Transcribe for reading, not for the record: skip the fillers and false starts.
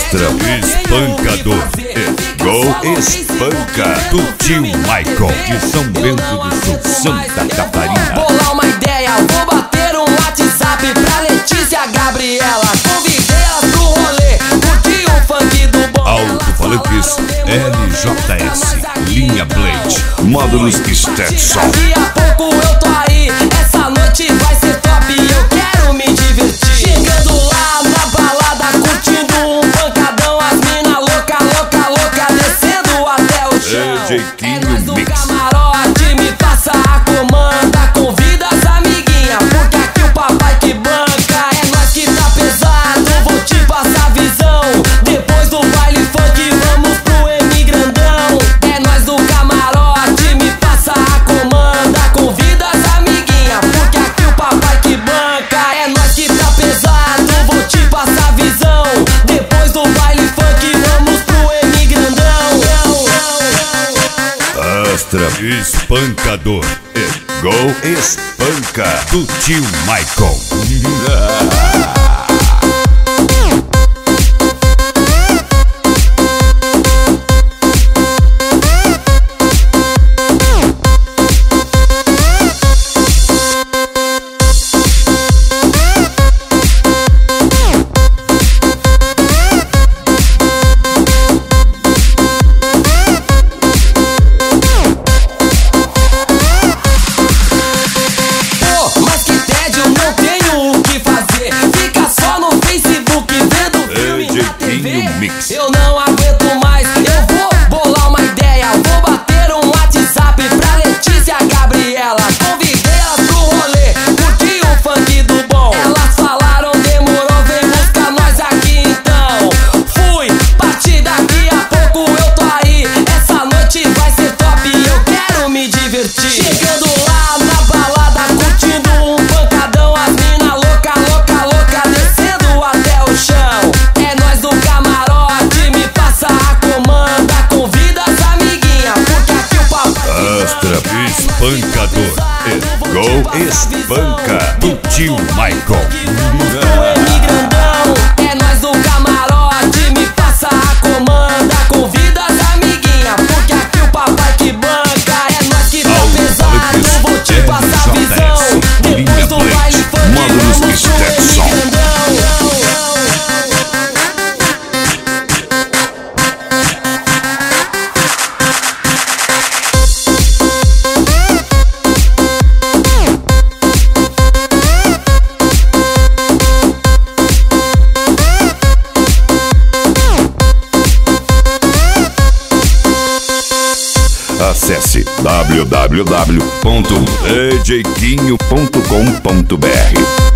Astra Espancador. Gol Espanca do tio Michael de São Bento do Sul, Santa Catarina. Bolar uma ideia, vou bater um WhatsApp pra Letícia Gabriela. Convidei elas pro rolê, curti o funk do bom. Alto-falantes LJS, linha Blade, módulos Stetson. Daqui a pouco eu tô aí, essa noite vai ser top e eu quero me divertir. Chegando lá na balada, curtindo um pancadão, as mina louca, louca, louca, descendo até o chão. DJ Kinho Do Mix. camarote, me passa a comanda, convida as amiguinhas, porque aqui o papai que banca, é nós que tá pesado, vou te passar a visão. Depois do baile funk, vamos pro M grandão. É nós do camarote, me passa a comanda, convida as amiguinhas, porque aqui o papai que banca, é nós que tá pesado, vou te passar a visão. Depois do baile funk, vamos pro M grandão. Astra Espancador. Gol Espanca do tio Michael. Mas que tédio, não tenho o que fazer. Fica só no Facebook vendo filme na TV. Mix. Eu não aguento mais, eu vou bolar uma ideia. Vou bater um WhatsApp pra Letícia Gabriela. Convidei elas pro rolê, curti o funk do bom. Elas falaram, demorou, vem buscar nós aqui então. Fui, parti daqui a pouco eu tô aí. Essa noite vai ser top e eu quero me divertir. Chegando lá na balada, curtindo um pancadão, as mina louca, louca, louca, descendo até o chão. É nós do camarote, me passa a comanda, convida as amiguinhas, porque aqui o papai Astra Espancador. Gol Espanca do tio Michael. É nós do camarote, me passa a comanda, convida as amiguinhas, porque aqui o papai que banca, é nós que tá pesado, vou te passar a visão. Depois do baile funk, módulos vamos pro Stetson. M grandão. Acesse www.djquinho.com.br.